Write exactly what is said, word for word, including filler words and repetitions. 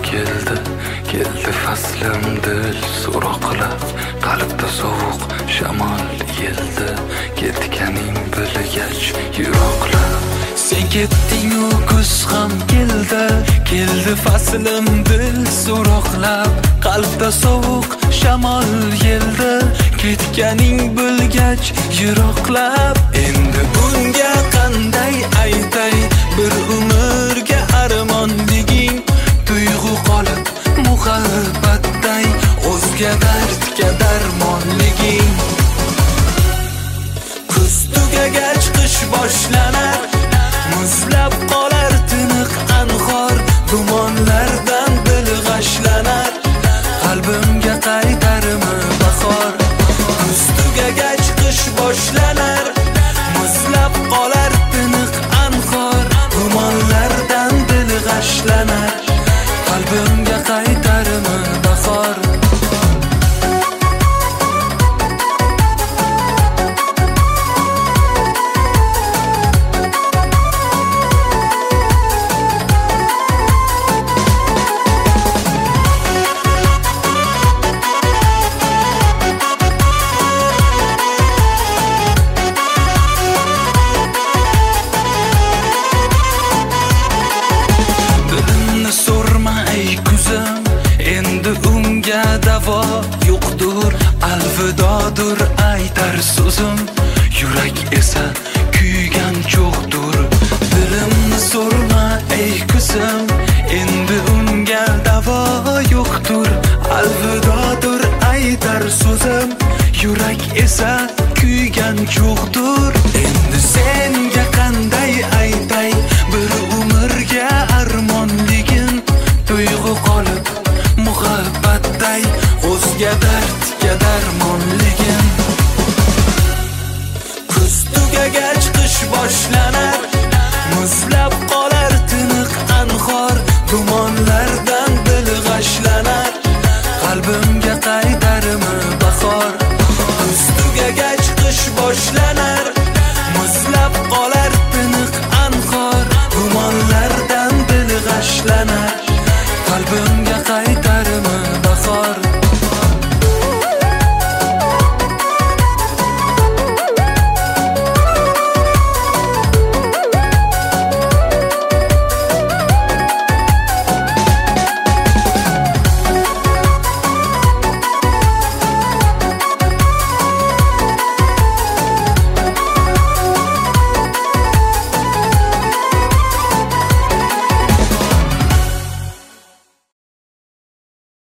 keldi, keldi faslim dil so'roqlab, qalbda sovuq shamol yeldi, ketganing bilgach yiroqlab. Sen ketding-u kuz ham keldi, keldi faslim dil so'roqlab, qalbda sovuq shamol yeldi, ketganing bilgach yiroqlab. Endi bunga qanday aytay, bir umrga armonliging, tuyg'u qolib muhabbatday, o'zga dardga darmonliging. Kuz tugagach qish boshlanar, muzlab qolar tiniq anhor, gumonlardan dil g'ashlanar, qalbimga qaytarmi bahor. Kuz tugagach qish boshlanar, muzlab qolar tiniq anhor, gumonlardan dil g'ashlanar, qalbimga qaytarmi bahor. Davo yo'qdur, alvidodur aytar so'zim, yurak esa kuygan cho'qdur. Dilimni so'rma ey kuzim, endi unga davo yo'qdur, alvidodur aytar so'zim, yurak esa kuygan cho'qdur. Endi senga qanday aytay, bir umrga armonligin, tuyg'u qolib muhabbatday, o'zga dardga darmonligim. Kuz tugagach qish boshlanar, muzlab qolar tiniq anhor, gumonlardan dil g'ashlanar, qalbimga qaytarmi bahor. Kuz tugagach qish boshlanar, muzlab qolar tiniq anhor, gumonlardan dil g'ashlanar, qalbimga qaytarmi